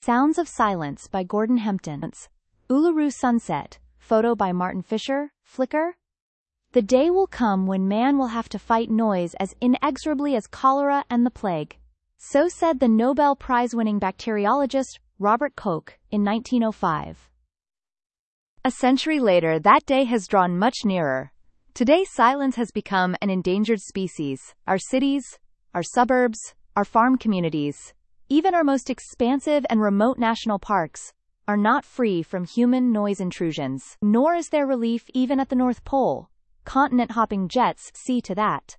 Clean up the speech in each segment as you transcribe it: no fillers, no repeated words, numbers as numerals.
Sounds of Silence by Gordon Hempton. Uluru Sunset. Photo by Martin Fisher. Flickr. The day will come when man will have to fight noise as inexorably as cholera and the plague. So said the Nobel Prize-winning bacteriologist Robert Koch in 1905. A century later, that day has drawn much nearer. Today, silence has become an endangered species. Our cities, our suburbs, our farm communities, even our most expansive and remote national parks, are not free from human noise intrusions. Nor is there relief even at the North Pole. Continent-hopping jets see to that.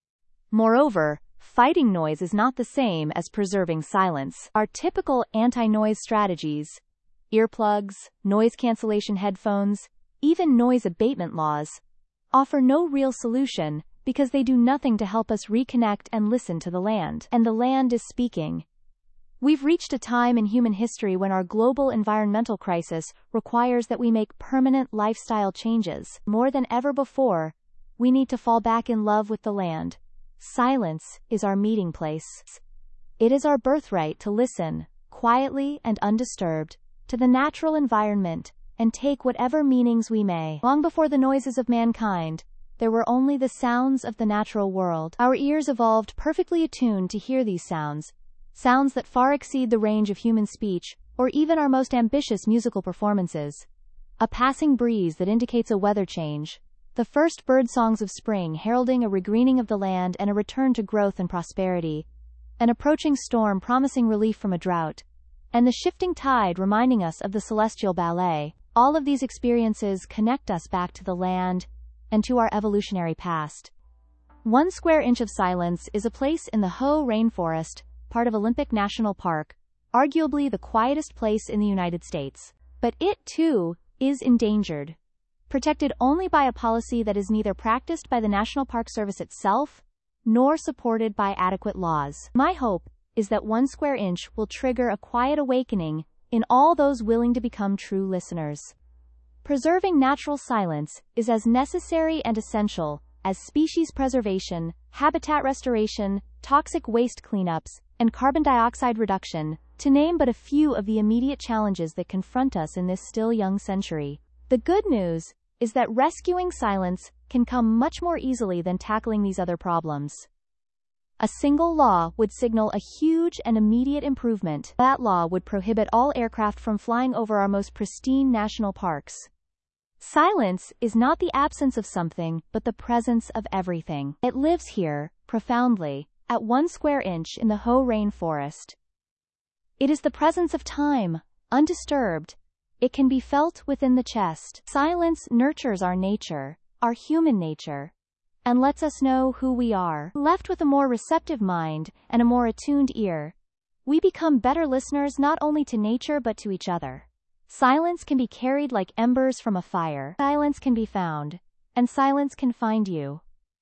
Moreover, fighting noise is not the same as preserving silence. Our typical anti-noise strategies, earplugs, noise cancellation headphones, even noise abatement laws, offer no real solution because they do nothing to help us reconnect and listen to the land. And the land is speaking. We've reached a time in human history when our global environmental crisis requires that we make permanent lifestyle changes. More than ever before, we need to fall back in love with the land. Silence is our meeting place. It is our birthright to listen, quietly and undisturbed, to the natural environment, and take whatever meanings we may. Long before the noises of mankind, there were only the sounds of the natural world. Our ears evolved perfectly attuned to hear these sounds, sounds that far exceed the range of human speech, or even our most ambitious musical performances. A passing breeze that indicates a weather change, the first bird songs of spring heralding a regreening of the land and a return to growth and prosperity, an approaching storm promising relief from a drought, and the shifting tide reminding us of the celestial ballet. All of these experiences connect us back to the land and to our evolutionary past. 1 square inch of silence is a place in the Hoh Rainforest, part of Olympic National Park, arguably the quietest place in the United States. But it, too, is endangered. Protected only by a policy that is neither practiced by the National Park Service itself, nor supported by adequate laws. My hope is that 1 square inch will trigger a quiet awakening in all those willing to become true listeners. Preserving natural silence is as necessary and essential as species preservation, habitat restoration, toxic waste cleanups, and carbon dioxide reduction, to name but a few of the immediate challenges that confront us in this still young century. The good news is that rescuing silence can come much more easily than tackling these other problems. A single law would signal a huge and immediate improvement. That law would prohibit all aircraft from flying over our most pristine national parks. Silence is not the absence of something, but the presence of everything. It lives here, profoundly, at 1 square inch in the Hoh Rainforest. It is the presence of time, undisturbed. It can be felt within the chest. Silence nurtures our nature, our human nature, and lets us know who we are. Left with a more receptive mind and a more attuned ear, we become better listeners not only to nature but to each other. Silence can be carried like embers from a fire. Silence can be found, and silence can find you.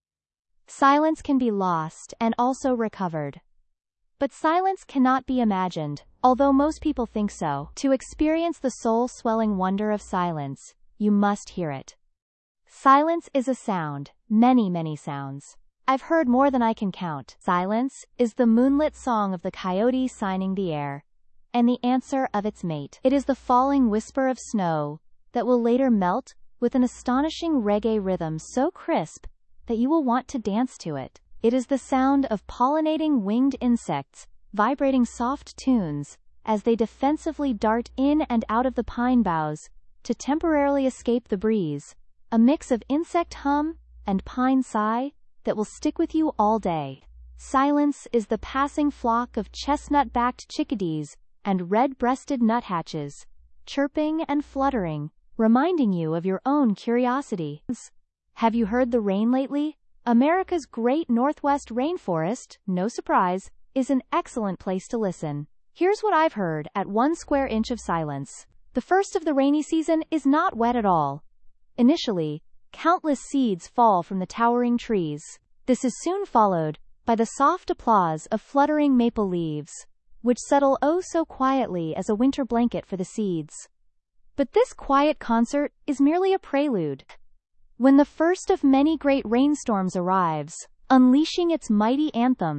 Silence can be lost and also recovered. But silence cannot be imagined, although most people think so. To experience the soul-swelling wonder of silence, you must hear it. Silence is a sound, many, many sounds. I've heard more than I can count. Silence is the moonlit song of the coyote signing the air, and the answer of its mate. It is the falling whisper of snow that will later melt with an astonishing reggae rhythm so crisp that you will want to dance to it. It is the sound of pollinating winged insects, vibrating soft tunes as they defensively dart in and out of the pine boughs to temporarily escape the breeze, a mix of insect hum and pine sigh that will stick with you all day. Silence is the passing flock of chestnut-backed chickadees and red-breasted nuthatches, chirping and fluttering, reminding you of your own curiosity. Have you heard the rain lately? America's great Northwest rainforest, no surprise, is an excellent place to listen. Here's what I've heard at 1 square inch of silence. The first of the rainy season is not wet at all. Initially, countless seeds fall from the towering trees. This is soon followed by the soft applause of fluttering maple leaves, which settle oh so quietly as a winter blanket for the seeds. But this quiet concert is merely a prelude. When the first of many great rainstorms arrives, unleashing its mighty anthem,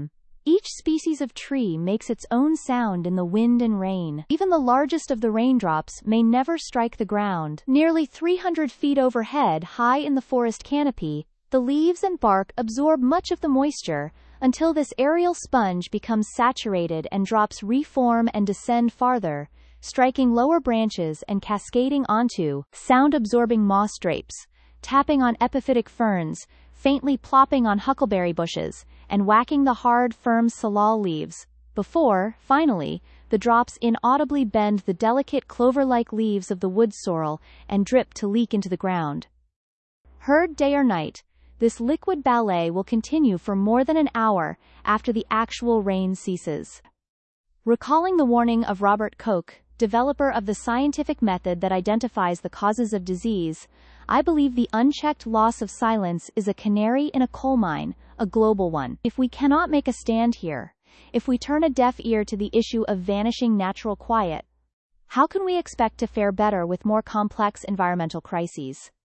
Each species of tree makes its own sound in the wind and rain. Even the largest of the raindrops may never strike the ground. Nearly 300 feet overhead, high in the forest canopy, the leaves and bark absorb much of the moisture, until this aerial sponge becomes saturated and drops reform and descend farther, striking lower branches and cascading onto sound-absorbing moss drapes, tapping on epiphytic ferns, faintly plopping on huckleberry bushes, and whacking the hard, firm salal leaves, before, finally, the drops inaudibly bend the delicate clover-like leaves of the wood sorrel and drip to leak into the ground. Heard day or night, this liquid ballet will continue for more than an hour after the actual rain ceases. Recalling the warning of Robert Koch, developer of the scientific method that identifies the causes of disease, I believe the unchecked loss of silence is a canary in a coal mine, a global one. If we cannot make a stand here, if we turn a deaf ear to the issue of vanishing natural quiet, how can we expect to fare better with more complex environmental crises?